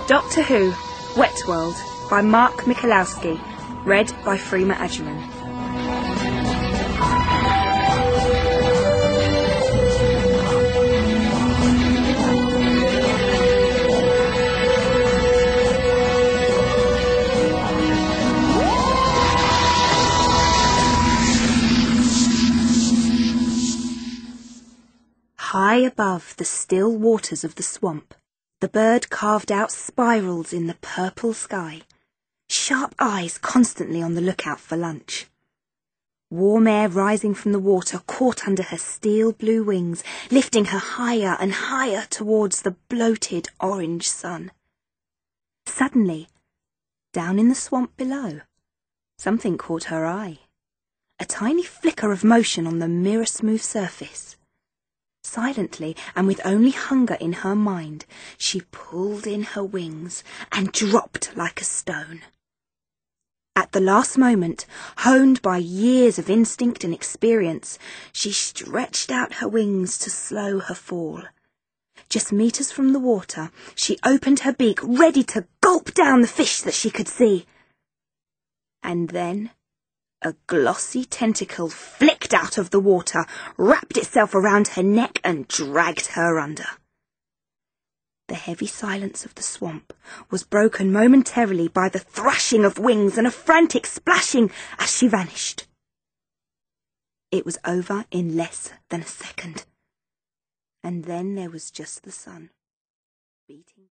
Doctor Who, Wet World, by Mark Michalowski, read by Freema Agyeman. High above the still waters of the swamp, the bird carved out spirals in the purple sky, sharp eyes constantly on the lookout for lunch. Warm air rising from the water caught under her steel blue wings, lifting her higher and higher towards the bloated orange sun. Suddenly, down in the swamp below, something caught her eye. A tiny flicker of motion on the mirror-smooth surface. Silently, and with only hunger in her mind, she pulled in her wings and dropped like a stone. At the last moment, honed by years of instinct and experience, she stretched out her wings to slow her fall. Just meters from the water, she opened her beak, ready to gulp down the fish that she could see. And then a glossy tentacle flicked out of the water, wrapped itself around her neck and dragged her under. The heavy silence of the swamp was broken momentarily by the thrashing of wings and a frantic splashing as she vanished. It was over in less than a second, and then there was just the sun beating.